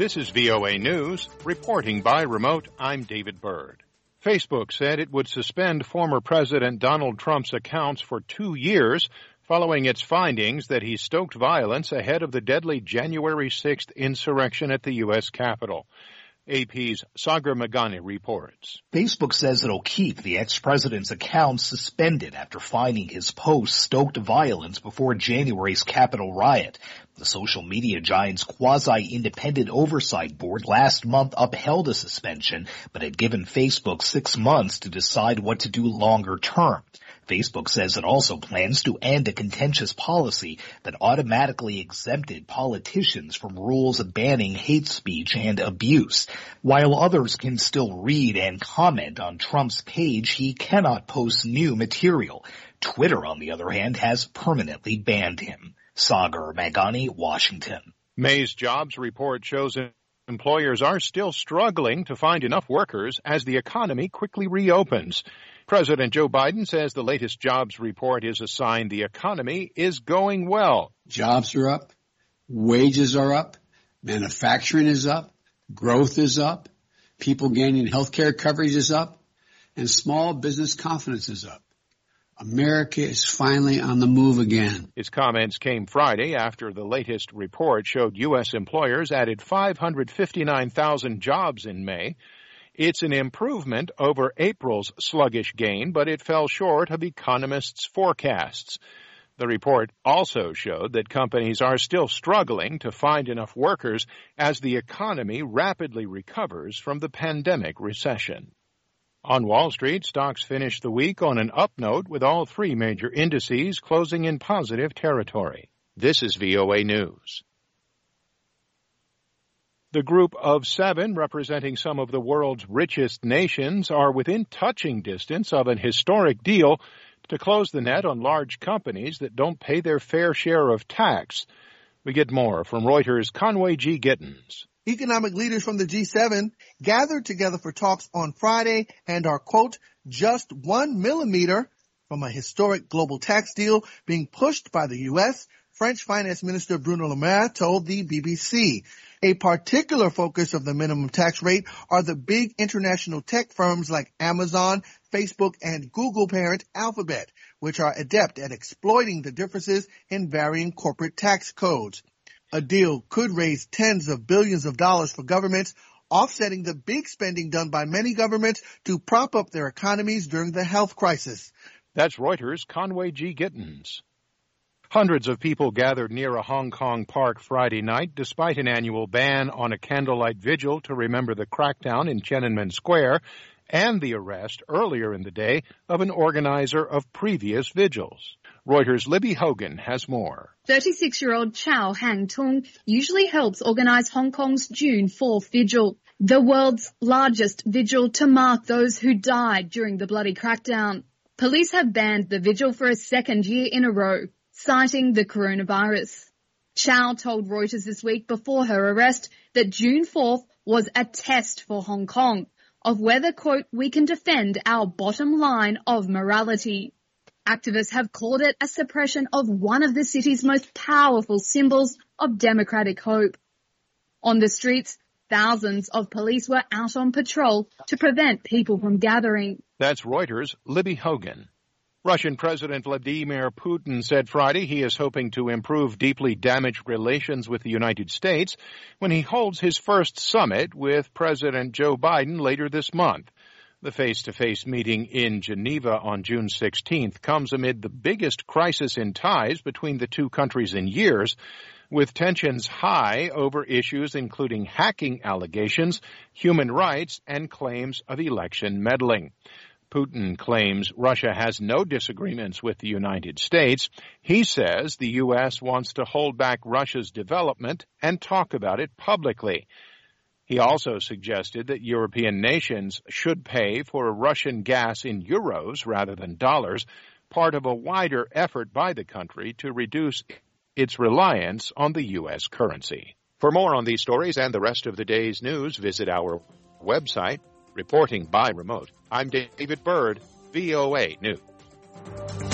This is VOA News, reporting by remote. I'm David Byrd. Facebook said it would suspend former President Donald Trump's accounts for 2 years following its findings that he stoked violence ahead of the deadly January 6th insurrection at the U.S. Capitol. AP's Sagar Meghani reports. Facebook says it'll keep the ex-president's accounts suspended after finding his posts stoked violence before January's Capitol riot. The social media giant's quasi-independent oversight board last month upheld a suspension, but had given Facebook 6 months to decide what to do longer term. Facebook says it also plans to end a contentious policy that automatically exempted politicians from rules banning hate speech and abuse. While others can still read and comment on Trump's page, he cannot post new material. Twitter, on the other hand, has permanently banned him. Sagar Meghani, Washington. May's jobs report shows employers are still struggling to find enough workers as the economy quickly reopens. President Joe Biden says the latest jobs report is a sign the economy is going well. Jobs are up, wages are up, manufacturing is up, growth is up, people gaining health care coverage is up, and small business confidence is up. America is finally on the move again. His comments came Friday after the latest report showed U.S. employers added 559,000 jobs in May. It's an improvement over April's sluggish gain, but it fell short of economists' forecasts. The report also showed that companies are still struggling to find enough workers as the economy rapidly recovers from the pandemic recession. On Wall Street, stocks finished the week on an up note with all three major indices closing in positive territory. This is VOA News. The group of 7 representing some of the world's richest nations are within touching distance of an historic deal to close the net on large companies that don't pay their fair share of tax. We get more from Reuters' Conway G. Gittins. Economic leaders from the G7 gathered together for talks on Friday and are, quote, just 1 millimeter from a historic global tax deal being pushed by the U.S., French Finance Minister Bruno Le Maire told the BBC. A particular focus of the minimum tax rate are the big international tech firms like Amazon, Facebook, and Google parent Alphabet, which are adept at exploiting the differences in varying corporate tax codes. A deal could raise tens of billions of dollars for governments, offsetting the big spending done by many governments to prop up their economies during the health crisis. That's Reuters' Conway G. Gittins. Hundreds of people gathered near a Hong Kong park Friday night despite an annual ban on a candlelight vigil to remember the crackdown in Tiananmen Square and the arrest earlier in the day of an organizer of previous vigils. Reuters' Libby Hogan has more. 36-year-old Chow Hang-tung usually helps organize Hong Kong's June 4th vigil, the world's largest vigil to mark those who died during the bloody crackdown. Police have banned the vigil for a second year in a row, citing the coronavirus. Chow told Reuters this week before her arrest that June 4th was a test for Hong Kong of whether, quote, we can defend our bottom line of morality. Activists have called it a suppression of one of the city's most powerful symbols of democratic hope. On the streets, thousands of police were out on patrol to prevent people from gathering. That's Reuters' Libby Hogan. Russian President Vladimir Putin said Friday he is hoping to improve deeply damaged relations with the United States when he holds his first summit with President Joe Biden later this month. The face-to-face meeting in Geneva on June 16th comes amid the biggest crisis in ties between the two countries in years, with tensions high over issues including hacking allegations, human rights, and claims of election meddling. Putin claims Russia has no disagreements with the United States. He says the U.S. wants to hold back Russia's development and talk about it publicly. He also suggested that European nations should pay for Russian gas in euros rather than dollars, part of a wider effort by the country to reduce its reliance on the U.S. currency. For more on these stories and the rest of the day's news, visit our website, Reporting by Remote. I'm David Byrd, VOA News.